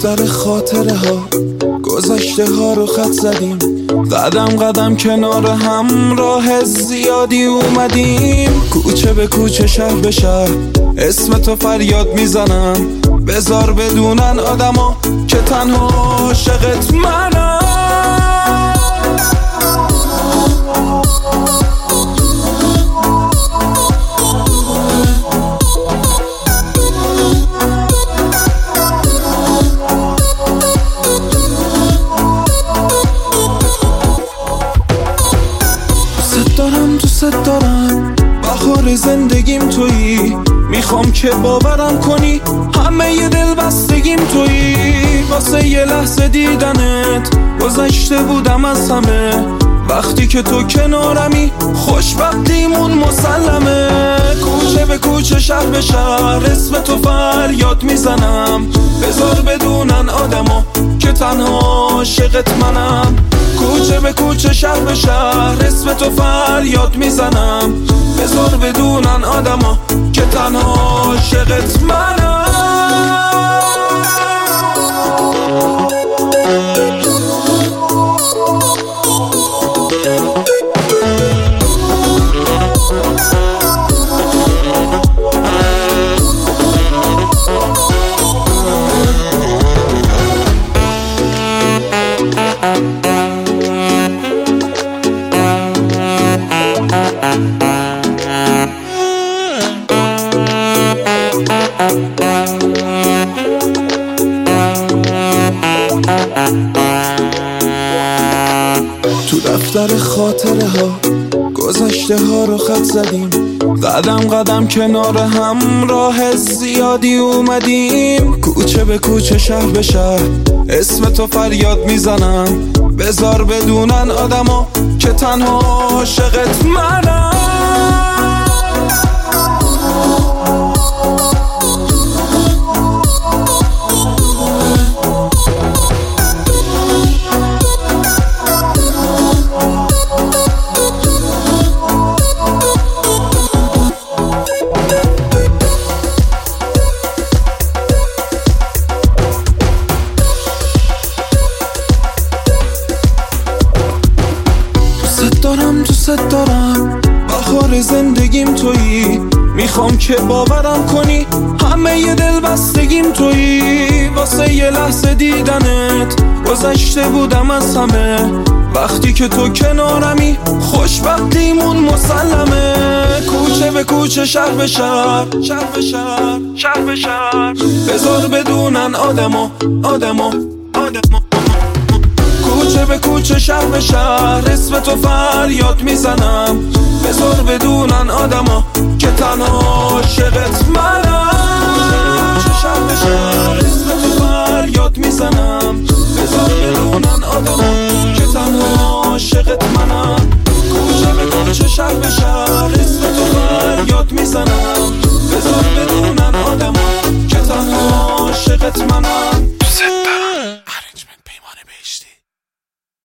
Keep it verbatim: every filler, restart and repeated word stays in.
دفتر خاطره ها گذشته ها رو خط زدیم، قدم قدم کنار هم راه زیادی اومدیم. کوچه به کوچه شهر به شهر اسم تو فریاد میزنم، بذار بدونن آدما که تنها عاشقت منم. دارم دوست دارم، بهار زندگیم تویی، میخوام که باورم کنی همه ی دل بستگیم تویی. واسه یه لحظه دیدنت گذشته بودم از همه، وقتی که تو کنارمی خوشبختیمون مسلمه. کوچه به کوچه شهر به شهر اسم تو فریاد میزنم، بذار بدونن آدما که تنها عاشقت منم. کوچه به کوچه شهر به شهر اسم تو فریاد میزنم، بذار بدونن آدما که تنها عاشقت منم. تو دفتر خاطره ها گذشته ها رو خط زدیم، قدم قدم کنار هم راه زیادی اومدیم. کوچه به کوچه شهر به شهر اسم تو فریاد میزنم، بذار بدونن آدما که تنها عاشقت منم. دارم دوست دارم، بهار زندگیم تویی، میخوام که باورم کنی همه ی دل بستگیم تویی. واسه یه لحظه دیدنت گذشته بودم از همه، وقتی که تو کنارمی خوشبختیمون مسلمه. کوچه به کوچه شهر به شهر شهر به شهر شهر به شهر بذار بدونن آدما آدما آدما. کوچه به کوچه شهر به شهر اسم تو فریاد میزنم، بذار بدونن آدما که تنها عاشقت منم. کوچه شهر به شهر اسم تو فریاد میزنم، بذار بدونن آدما که تنها عاشقت منم. کوچه به کوچه شهر به شهر